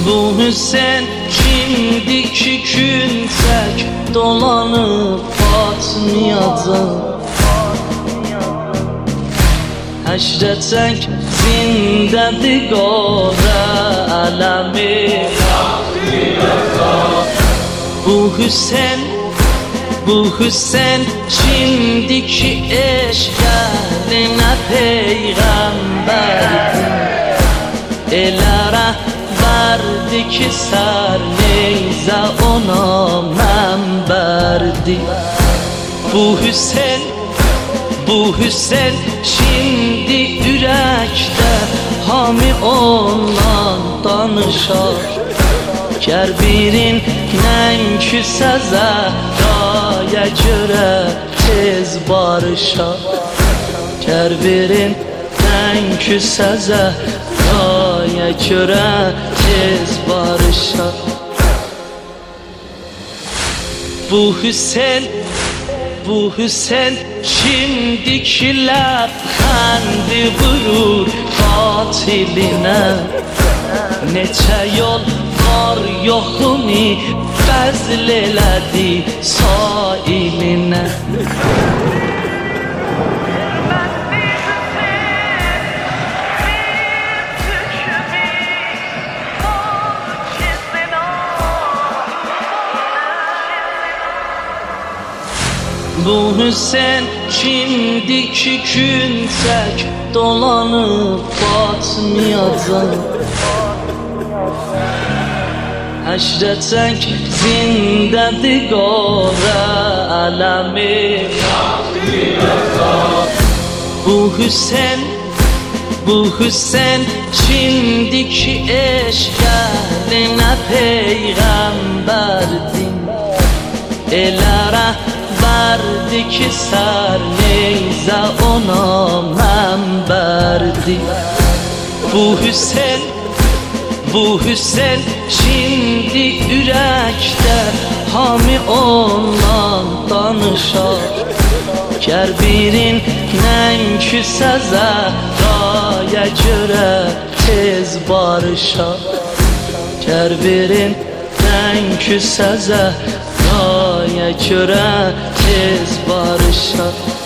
Bu Hüseyin şimdiki gün tek dolanıp batmayacak. Həşrətək zindədir qora ələmi. Bu Hüseyin şimdiki eşqəlinə peyğəmbərdir. Elə rəhbərdi ki sər neyzə ona mənbərdi. Bu Hüseyin şimdi ürəkdə hamı ondan danışar. Gər birin nənkü səzə raya görə tez barışar. Gər birin nənkü səzə raya görə tez barışar. Bu Hüseyin şimdiki ləbxəndi vurur qatilinə. Neçə yol var yoxunu bəzl elədi sailinə. Bu Hüseyin şimdiki gün tek dolanıp batmayacak. Həşrətək zindədir qora ələmi. Bu Hüseyin şimdiki eşqəlinə peyğəmbərdir. Elə rəhbərdi ki sər neyzə ona mənbərdi. Bu Hüseyin şimdi ürəkdə hamı ondan danışar. Gər birin nənkü səzə raya görə tez barışar. Gər birin nənkü səzə raya görə tez barışar.